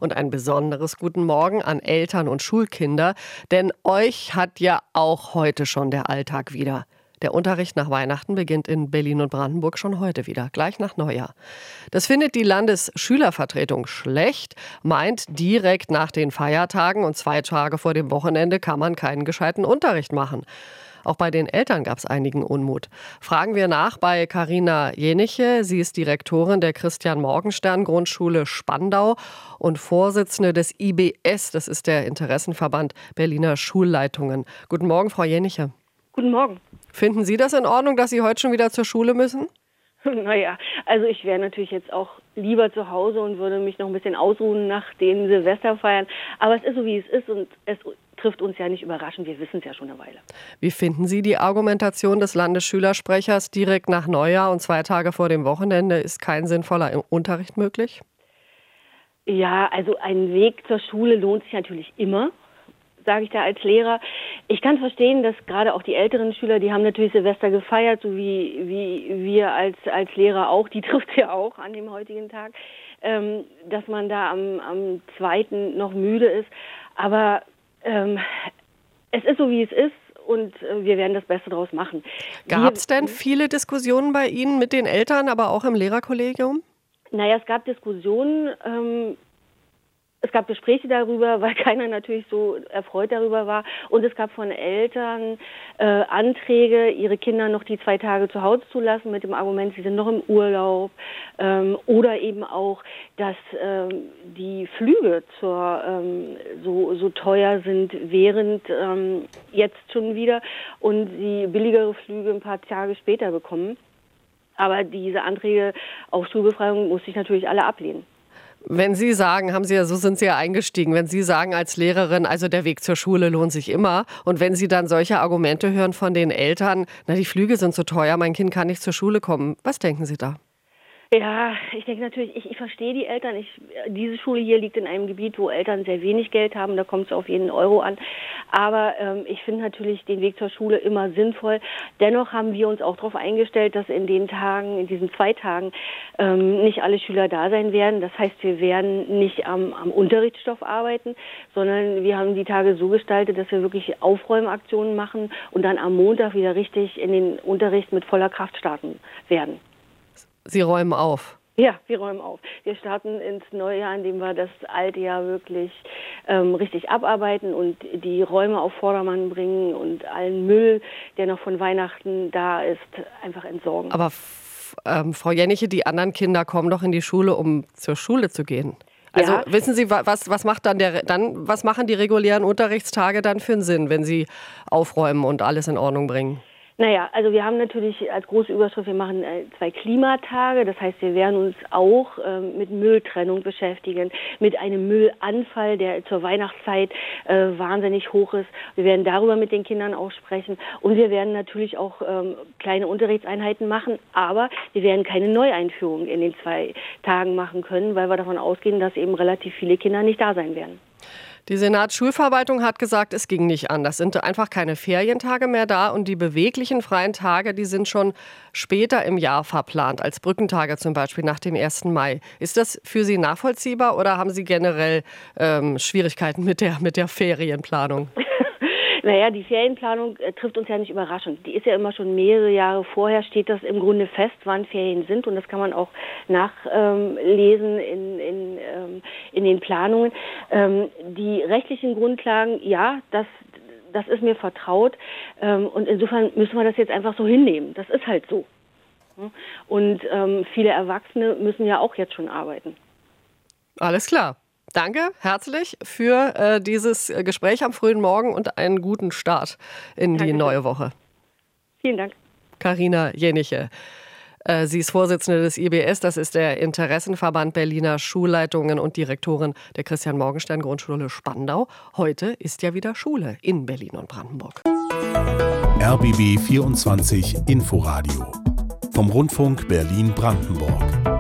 und ein besonderes Guten Morgen an Eltern und Schulkinder, denn euch hat ja auch heute schon der Alltag wieder. Der Unterricht nach Weihnachten beginnt in Berlin und Brandenburg schon heute wieder, gleich nach Neujahr. Das findet die Landesschülervertretung schlecht, meint, direkt nach den Feiertagen und 2 Tage vor dem Wochenende kann man keinen gescheiten Unterricht machen. Auch bei den Eltern gab es einigen Unmut. Fragen wir nach bei Carina Jeniche. Sie ist Direktorin der Christian-Morgenstern-Grundschule Spandau und Vorsitzende des IBS, das ist der Interessenverband Berliner Schulleitungen. Guten Morgen, Frau Jeniche. Guten Morgen. Finden Sie das in Ordnung, dass Sie heute schon wieder zur Schule müssen? Naja, also ich wäre natürlich jetzt auch lieber zu Hause und würde mich noch ein bisschen ausruhen nach den Silvesterfeiern. Aber es ist so, wie es ist und es trifft uns ja nicht überraschend. Wir wissen es ja schon eine Weile. Wie finden Sie die Argumentation des Landesschülersprechers, direkt nach Neujahr und 2 Tage vor dem Wochenende ist kein sinnvoller Unterricht möglich? Ja, also ein Weg zur Schule lohnt sich natürlich immer, sage ich da als Lehrer. Ich kann verstehen, dass gerade auch die älteren Schüler, die haben natürlich Silvester gefeiert, so wie wir als Lehrer auch, die trifft ja auch an dem heutigen Tag, dass man da am 2. noch müde ist. Aber es ist so, wie es ist und wir werden das Beste draus machen. Gab es denn viele Diskussionen bei Ihnen mit den Eltern, aber auch im Lehrerkollegium? Naja, es gab Diskussionen, es gab Gespräche darüber, weil keiner natürlich so erfreut darüber war. Und es gab von Eltern Anträge, ihre Kinder noch die 2 Tage zu Hause zu lassen mit dem Argument, sie sind noch im Urlaub. Oder eben auch, dass die Flüge so teuer sind während jetzt schon wieder und sie billigere Flüge ein paar Tage später bekommen. Aber diese Anträge auf Schulbefreiung musste ich natürlich alle ablehnen. Wenn Sie sagen, so sind Sie ja eingestiegen, wenn Sie sagen als Lehrerin, also der Weg zur Schule lohnt sich immer und wenn Sie dann solche Argumente hören von den Eltern, die Flüge sind so teuer, mein Kind kann nicht zur Schule kommen, was denken Sie da? Ja, ich denke natürlich, ich verstehe die Eltern. Diese Schule hier liegt in einem Gebiet, wo Eltern sehr wenig Geld haben, da kommt es auf jeden Euro an. Aber ich finde natürlich den Weg zur Schule immer sinnvoll. Dennoch haben wir uns auch darauf eingestellt, dass in diesen 2 Tagen, nicht alle Schüler da sein werden. Das heißt, wir werden nicht am Unterrichtsstoff arbeiten, sondern wir haben die Tage so gestaltet, dass wir wirklich Aufräumaktionen machen und dann am Montag wieder richtig in den Unterricht mit voller Kraft starten werden. Sie räumen auf? Ja, wir räumen auf. Wir starten ins neue Jahr, indem wir das alte Jahr wirklich richtig abarbeiten und die Räume auf Vordermann bringen und allen Müll, der noch von Weihnachten da ist, einfach entsorgen. Aber Frau Jeniche, die anderen Kinder kommen doch in die Schule, um zur Schule zu gehen. Also ja. Wissen Sie, was macht was machen die regulären Unterrichtstage dann für einen Sinn, wenn Sie aufräumen und alles in Ordnung bringen? Naja, also wir haben natürlich als große Überschrift, wir machen 2 Klimatage. Das heißt, wir werden uns auch mit Mülltrennung beschäftigen, mit einem Müllanfall, der zur Weihnachtszeit wahnsinnig hoch ist. Wir werden darüber mit den Kindern auch sprechen. Und wir werden natürlich auch kleine Unterrichtseinheiten machen. Aber wir werden keine Neueinführung in den 2 Tagen machen können, weil wir davon ausgehen, dass eben relativ viele Kinder nicht da sein werden. Die Senatsschulverwaltung hat gesagt, es ging nicht anders. Es sind einfach keine Ferientage mehr da und die beweglichen freien Tage, die sind schon später im Jahr verplant, als Brückentage zum Beispiel nach dem 1. Mai. Ist das für Sie nachvollziehbar oder haben Sie generell Schwierigkeiten mit der Ferienplanung? Naja, die Ferienplanung trifft uns ja nicht überraschend. Die ist ja immer schon mehrere Jahre vorher, steht das im Grunde fest, wann Ferien sind. Und das kann man auch nachlesen in den Planungen. Die rechtlichen Grundlagen, ja, das ist mir vertraut. Und insofern müssen wir das jetzt einfach so hinnehmen. Das ist halt so. Und viele Erwachsene müssen ja auch jetzt schon arbeiten. Alles klar. Danke herzlich für dieses Gespräch am frühen Morgen und einen guten Start in die neue Woche. Vielen Dank. Carina Jeniche. Sie ist Vorsitzende des IBS, das ist der Interessenverband Berliner Schulleitungen und Direktorin der Christian-Morgenstern-Grundschule Spandau. Heute ist ja wieder Schule in Berlin und Brandenburg. RBB 24 Inforadio vom Rundfunk Berlin-Brandenburg.